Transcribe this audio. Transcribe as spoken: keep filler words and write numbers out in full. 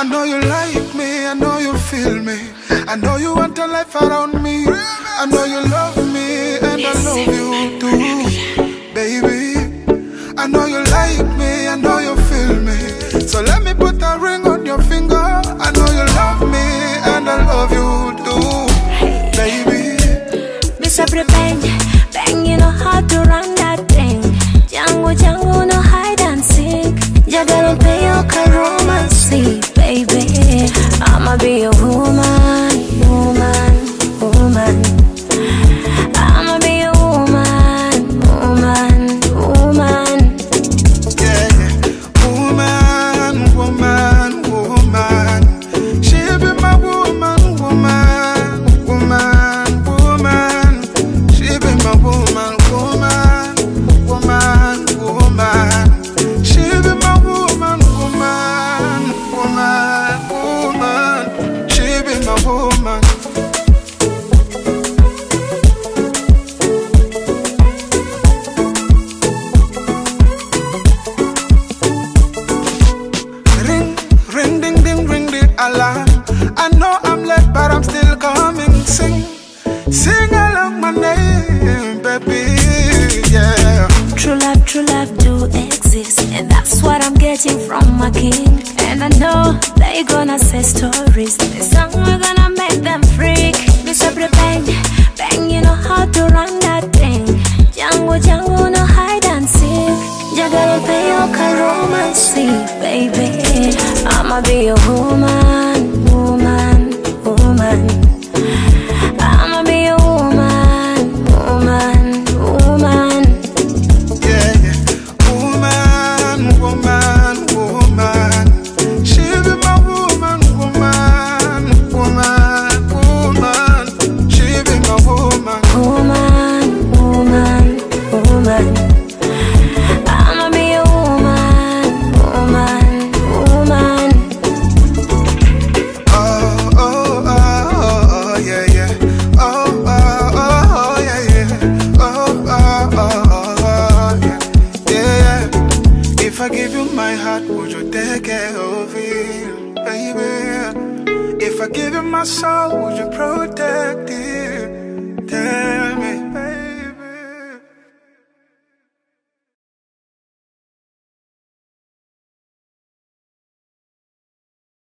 I know you like me, I know you feel me. I know you want a life around me. I know you love me and I love you too, baby. I know you like me, I know you feel me. So let me put a ring on your finger. I know you love me and I love you too, baby. Mister Bang, bang, you know how to run that thing. Jango, jango, no hide and seek. Jagalo pay your romance, baby. I'ma be a woman, woman, woman. I'ma be a woman, woman, woman. Yeah, woman, woman, woman. She be my woman, woman, woman, woman. She be my woman, woman, woman, woman. She be my woman, woman, woman, woman. She be my woman. Ring, ring, ding, ding, ring the alarm. I know I'm late, but I'm still coming. Sing, sing along my name, baby. Yeah. True love, true love do exist, and that's what I'm getting from my king. And I know they gonna say stories. The song we're gonna make them freak. Mister Bang, bang, you know how to run that thing. Jango, jango, no hide and seek. Jagalo pay your romance, baby. I'ma be a woman, woman, woman. I'ma be a woman, woman, woman. Yeah, yeah. Woman, woman, woman. She be my woman, woman, woman, woman. She be my woman. Woman, woman, woman. I'ma be a woman, woman, woman. Oh, oh, oh, oh, yeah, yeah. Oh, oh, oh, oh, yeah, yeah. Oh, oh, oh, oh, yeah, yeah, yeah. If I give you my heart, would you take care of it, baby? If I give you my soul, would you protect it? Tell